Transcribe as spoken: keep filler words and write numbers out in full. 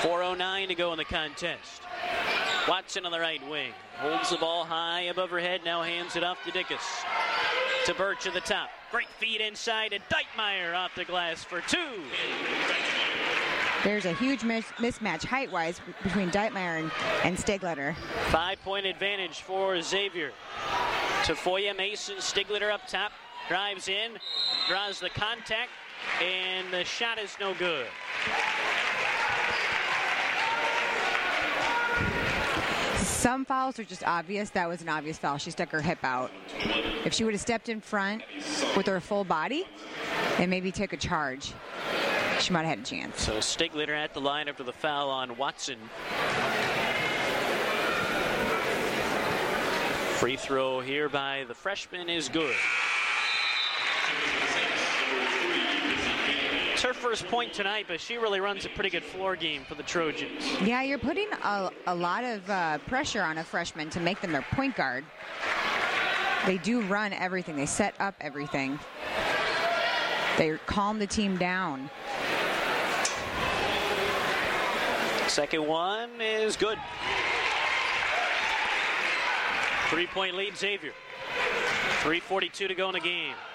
four oh nine to go in the contest. Watson on the right wing. Holds the ball high above her head. Now hands it off to Dickus. To Birch at the top. Great feed inside, and Deitmeyer off the glass for two. There's a huge mis- mismatch height-wise between Deitmeyer and, and Stigletter. Five-point advantage for Xavier. Tafoya, Mason, Stigletter up top. Drives in, draws the contact, and the shot is no good. Some fouls are just obvious. That was an obvious foul. She stuck her hip out. If she would have stepped in front with her full body and maybe take a charge, she might have had a chance. So Stigletter at the line after the foul on Watson. Free throw here by the freshman is good. It's her first point tonight, but she really runs a pretty good floor game for the Trojans. Yeah, you're putting a, a lot of uh, pressure on a freshman to make them their point guard. They do run everything. They set up everything. They calm the team down. Second one is good. Three-point lead, Xavier. three forty-two to go in the game.